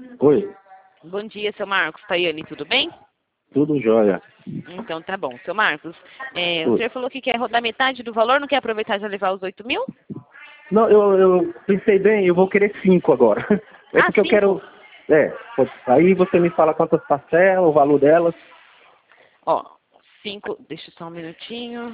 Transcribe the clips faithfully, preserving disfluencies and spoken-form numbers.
Oi, Bom dia, seu Marcos. Tayane, tudo bem? tudo jóia. Então tá bom. Seu Marcos, é, o Oi. senhor falou que quer rodar metade do valor, não quer aproveitar e já levar os oito mil? Não, eu, eu pensei bem, eu vou querer cinco agora. É Ah, porque eu cinco? quero. É, pode- aí você me fala quantas parcelas, o valor delas. Ó, cinco, deixa só um minutinho.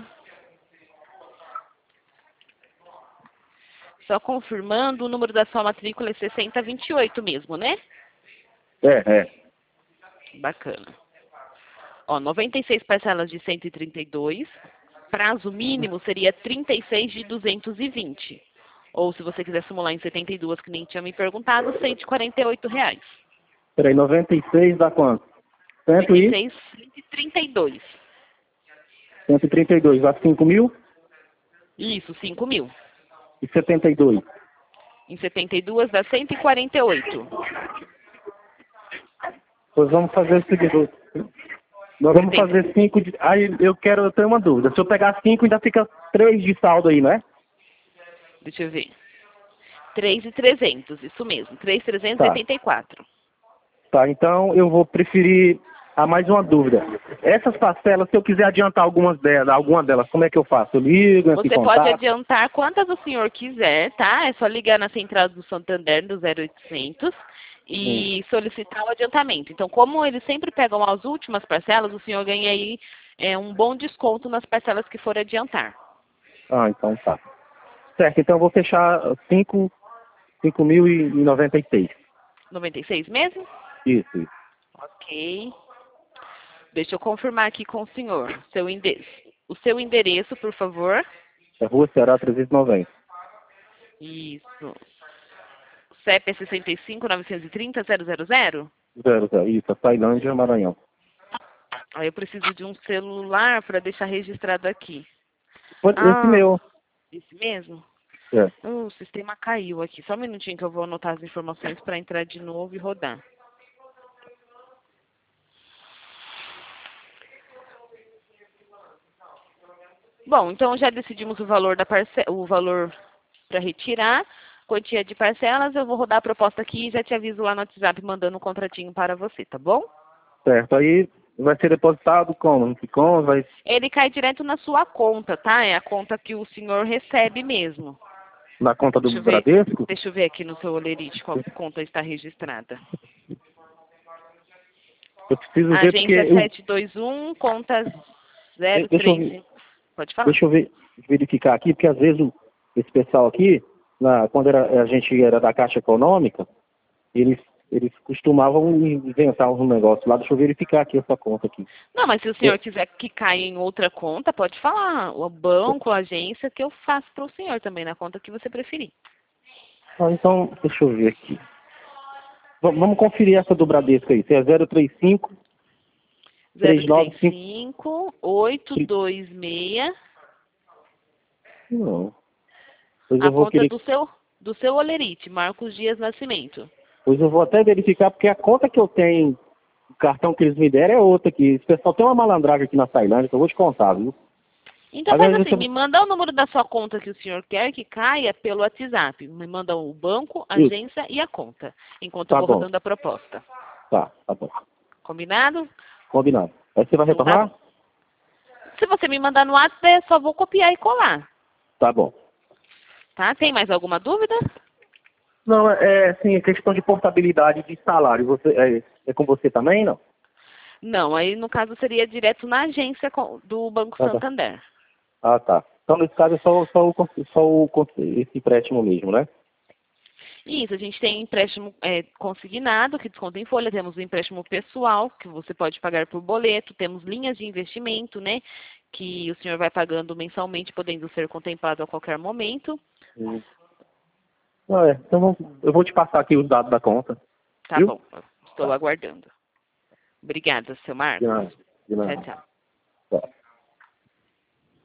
Só confirmando, o número da sua matrícula é sessenta vinte e oito mesmo, né? É, é. Bacana. Ó, noventa e seis parcelas de cento e trinta e dois. Prazo mínimo seria trinta e seis de duzentos e vinte. Ou se você quiser simular em setenta e dois, que nem tinha me perguntado, cento e quarenta e oito reais. Peraí, noventa e seis dá quanto? Cento noventa e e seis, cento e trinta e dois. cento e trinta e dois dá cinco mil Isso, cinco mil. e setenta e dois. Em setenta e dois dá cento e quarenta e oito. Pois vamos fazer o seguinte. Nós vamos setenta. fazer cinco de. Aí eu quero, eu tenho uma dúvida. Se eu pegar cinco, ainda fica três de saldo aí, não é? Deixa eu ver. três mil e trezentos, isso mesmo. três mil trezentos e Tá. oitenta e quatro. Tá, então eu vou preferir a mais uma dúvida. Essas parcelas, se eu quiser adiantar algumas delas, alguma delas, como é que eu faço? Eu ligo, entro em Você pode contato? adiantar quantas o senhor quiser, tá? É só ligar na central do Santander, do zero oitocentos, Hum. e solicitar o adiantamento. Então, como eles sempre pegam as últimas parcelas, o senhor ganha aí é, um bom desconto nas parcelas que for adiantar. Ah, então tá. Certo, então eu vou fechar cinco mil e noventa e seis. noventa e seis mesmo? Isso, isso. Ok. Deixa eu confirmar aqui com o senhor. Seu ende... O seu endereço, por favor. É Rua Ceará trezentos e noventa. Isso. C E P é sessenta e cinco, novecentos e trinta, zero zero zero? Zero, zero. Isso, Tailândia, Maranhão. Aí eu preciso de um celular para deixar registrado aqui. Pode- Esse Ah, meu. esse mesmo? É. Uh, o sistema caiu aqui. Só um minutinho que eu vou anotar as informações para entrar de novo e rodar. Bom, então já decidimos o valor da parce... o valor para retirar, quantia de parcelas. Eu vou rodar a proposta aqui e já te aviso lá no WhatsApp mandando um contratinho para você, tá bom? Certo, aí vai ser depositado como? Como vai... Ele cai direto na sua conta, tá? É a conta que o senhor recebe mesmo. Na conta do Deixa eu ver, Bradesco? deixa eu ver aqui no seu olerite qual conta está registrada. Eu preciso ver porque... Agência Eu... sete dois um, conta de- zero Deixa eu três ver. cinco. Pode falar. Deixa eu ver, verificar aqui, porque às vezes o- esse pessoal aqui, na- quando era- a gente era da Caixa Econômica, eles, eles costumavam inventar uns negócios lá. Deixa eu verificar aqui essa conta aqui. Não, mas se o É, senhor quiser que caia em outra conta, pode falar. O banco, a agência, que eu faço para o senhor também, na conta que você preferir. ah, então, deixa eu ver aqui. Va- Vamos conferir essa do Bradesco aí. Se é zero três cinco, zero três três nove cinco. cinco, oito dois seis, Não. Pois a eu vou conta querer. do seu, do seu olerite, Marcos Dias Nascimento. Pois eu vou até verificar, porque a conta que eu tenho, o cartão que eles me deram é outra aqui. Esse pessoal tem uma malandragem aqui na Tailândia, que eu vou te contar, viu? Então faz Agora, assim, deixa me eu... manda o número da sua conta que o senhor quer que caia pelo WhatsApp. Me manda o banco, a Isso, agência e a conta, enquanto eu tá vou bom. rodando a proposta. Tá, tá bom. Combinado? Combinado. Aí você vai Então tá retornar? bom. Se você me mandar no WhatsApp, eu só vou copiar e colar. Tá bom. Tá? Tem mais alguma dúvida? Não, é assim, é questão de portabilidade de salário. Você, é, é com você também, não? Não, aí no caso seria direto na agência co- do Banco Ah, tá. Santander. Ah, tá. Então, nesse caso, é só, só, o, con- só o, con- esse empréstimo mesmo, né? Isso, a gente tem empréstimo é, consignado, que desconta em folha, temos o empréstimo pessoal, que você pode pagar por boleto, temos linhas de investimento, né, que o senhor vai pagando mensalmente, podendo ser contemplado a qualquer momento. Hum. Ah, é. Então, vamos- eu vou te passar aqui os dados da conta. Tá Viu? bom, estou Tá. aguardando. Obrigada, seu De Marcos. nada. De Tchau, nada. tchau. Tá.